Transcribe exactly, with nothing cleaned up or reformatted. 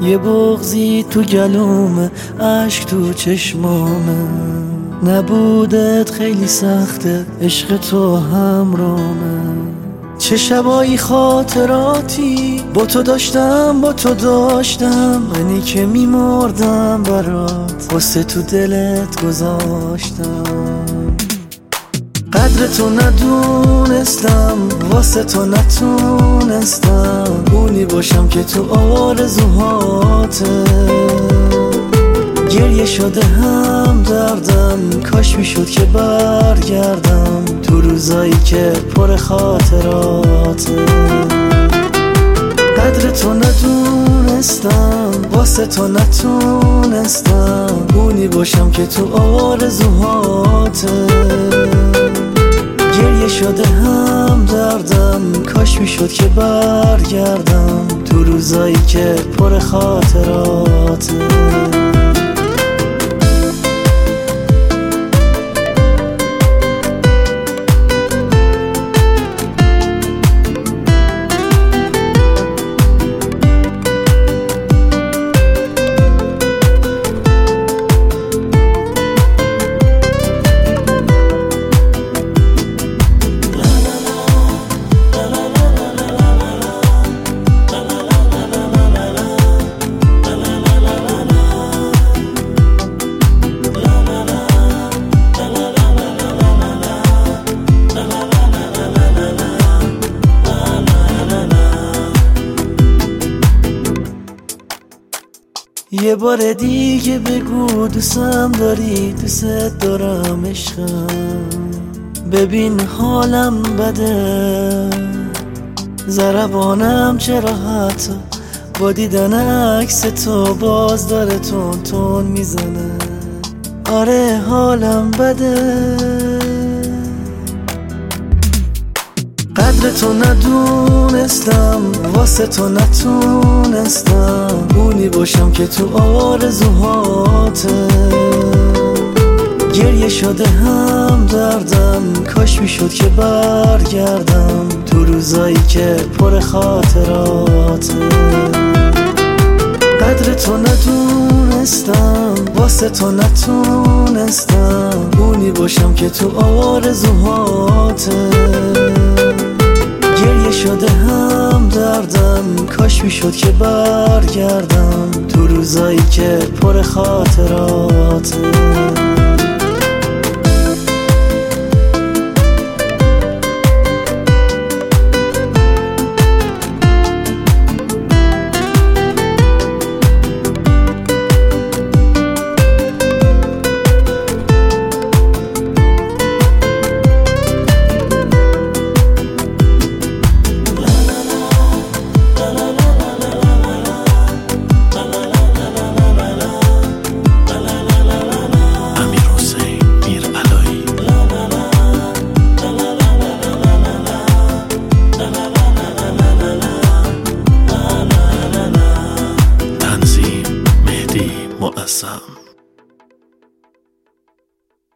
یه بغضی تو گلومه، عشق تو چشمامه. نبودت خیلی سخته، عشق تو همرامه. چه شبایی خاطراتی با تو داشتم، با تو داشتم. منی که میمردم برات، واسه تو دلت گذاشتم. قدر تو ندونستم، واسه تو نتونستم اونی باشم که تو آرزوهاته. گریه شده هم دردم، کاش میشد که برگردم تو روزایی که پر خاطراته. قدر تو ندونستم، واسه تو نتونستم اونی باشم که تو آرزوهاته. گریه شده هم دردم، کاش میشد که برگردم تو روزایی که پر خاطراته. یه بار دیگه بگو دوستم داری، دوست دارم عشقم. ببین حالم بده، ضربانم چرا حتی با دیدن عکس تو باز داره تون تون میزنه. آره حالم بده. قدر تو ندونستم، واسه تو نتونستم اونی باشم که تو آرزوهاته. گریه شده هم دردم، کاش میشد که برگردم تو روزایی که پر خاطراته. قدر تو ندونستم، واسه تو نتونستم اونی باشم که تو آرزوهاته. گریه شده هم دردم، کاش میشد که برگردم تو روزایی که پر خاطراته. مؤثر